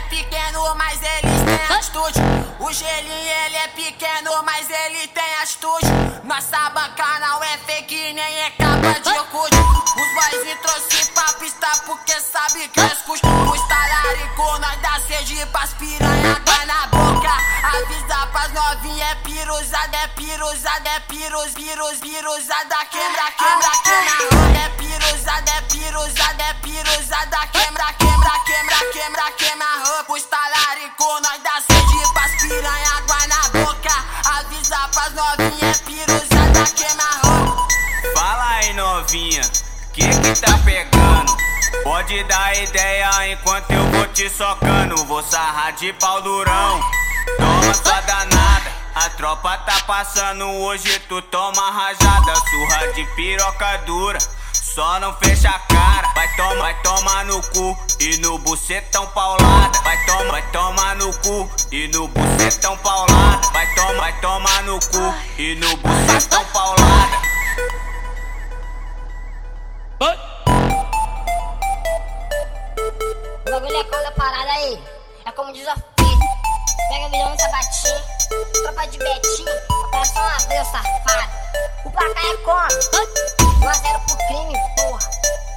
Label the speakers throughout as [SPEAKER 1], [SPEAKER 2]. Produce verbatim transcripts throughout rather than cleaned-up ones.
[SPEAKER 1] pequeno, mas eles têm atitude. O gelinho ele é pequeno, mas ele tem atitude. Nossa banca não é fake, nem é capa de Orkut. Os boys trouxe pra pista porque sabe que eu escuto. Os talarico, nós dá sede pras piranha, água na boca. Avisa pras novinha, é piruzada, é piruzada, é pirus, pirus, piruzada. Quebra, quebra, quebra. É piruzada, é piruzada, é piruzada. Quebra, quebra, quebra, quebra, quebra. Os talarico, nós dá sede pras piranha, água na boca. Avisa pras novinha, é piruzada, quebra.
[SPEAKER 2] Fala aí, novinha, que que tá pegando? Pode dar ideia enquanto eu vou te socando. Vou sarrar de pau durão, toma sua danada. A tropa tá passando hoje, tu toma rajada. Surra de piroca dura, só não fecha a cara. Vai tomar, vai tomar no cu e no bucetão paulada. Vai tomar, vai tomar no cu e no bucetão paulada. Vai tomar, vai tomar no cu e no bucetão paulada.
[SPEAKER 3] O bagulho é coisa parada aí. É como diz o Fih. Pega milhão no sapatinho, tropa de Betinho, operação abril, safado. O placar é como? um a zero pro crime, porra.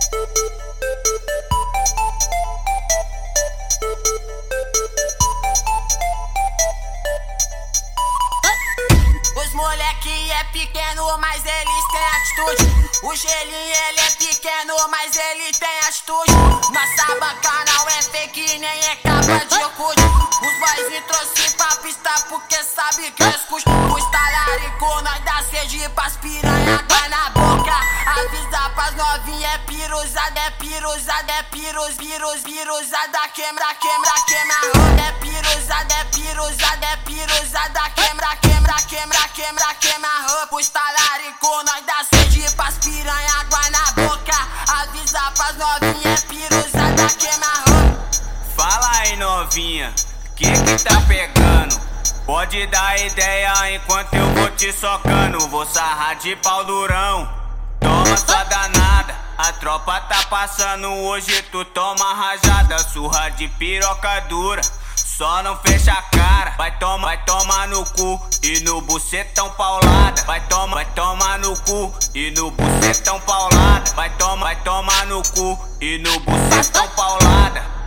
[SPEAKER 1] Os moleque é pequeno, mas eles têm atitude. O gelinho ele é pequeno, mas ele tem atitude. Nossa banca não é fake, nem é capa de Orkut. Os boys trouxe pra pista porque sabe que eu escuto. Os talarico, nós dá sede pras piranha, água na boca. Avisa pras novinha, é piruzada, é piruzada, é pirus, pirus, piruzada. Quebra, quebra, quebra. É piruzada, é piruzada, é piruzada. Quebra, quebra, quebra, quebra, quebra. Os talarico, nós dá sede pras piranha, água na boca. Avisa pras novinha, é piruzada, quebra.
[SPEAKER 2] Fala aí, novinha, que que tá pegando? Pode dar ideia enquanto eu vou te socando. Vou sarrar de pau durão, toma sua danada. A tropa tá passando hoje, tu toma rajada. Surra de piroca dura, só não fecha a cara. Vai tomar, vai tomar no cu e no bucetão paulada. Vai tomar, vai tomar no cu e no bucetão paulada. Vai tomar, vai tomar no cu e no bucetão paulada.